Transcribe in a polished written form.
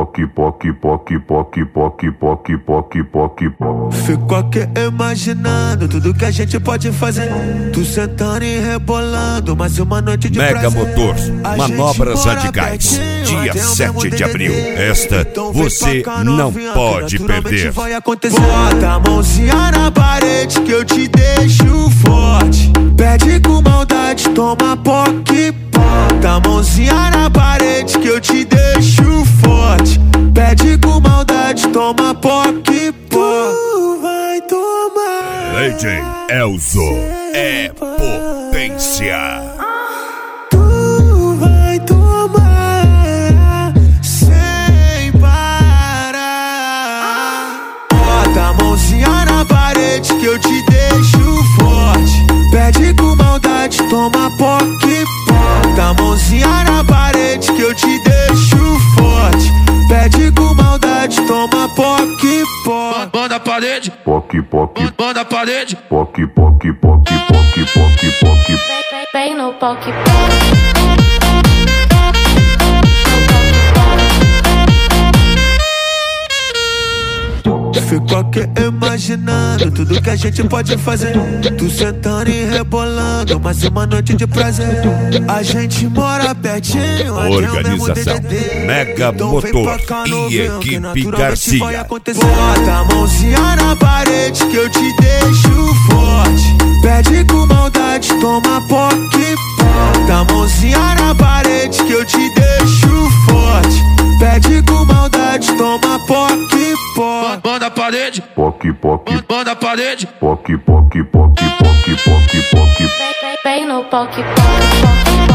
Fico aqui imaginando tudo que a gente pode fazer. Tu sentando e rebolando, mais uma noite de Mega prazer. Motors, manobras radicais, dia 7 de abril. Esta você não pode perder. Vai acontecer. Bota a mãozinha na parede que eu te deixo forte. Pede com maldade, toma POC. Bota a mãozinha na parede que eu te deixo forte. Pede com maldade, toma POC. Tu vai tomar. Lady Elzo é potência. Tu vai tomar sem parar. Bota a mãozinha na parede que eu te deixo forte. Pede com maldade, toma POC. Bota a mãozinha na parede que eu te deixo forte. Pede com maldade, toma POC. Banda a parede, banda a parede, Vem no POC. Fico aqui imaginando tudo que a gente pode fazer. Tu sentando e rebolando, mais uma noite de prazer. A gente mora pertinho, Organização Mega Motor e equipe Garcia. Bota a mãozinha na parede que eu te deixo forte. Pede com maldade, toma POC. Bota a mãozinha na parede que eu te deixo forte. Pede com maldade, toma POC. banda a parede, banda a parede, Vem no POC.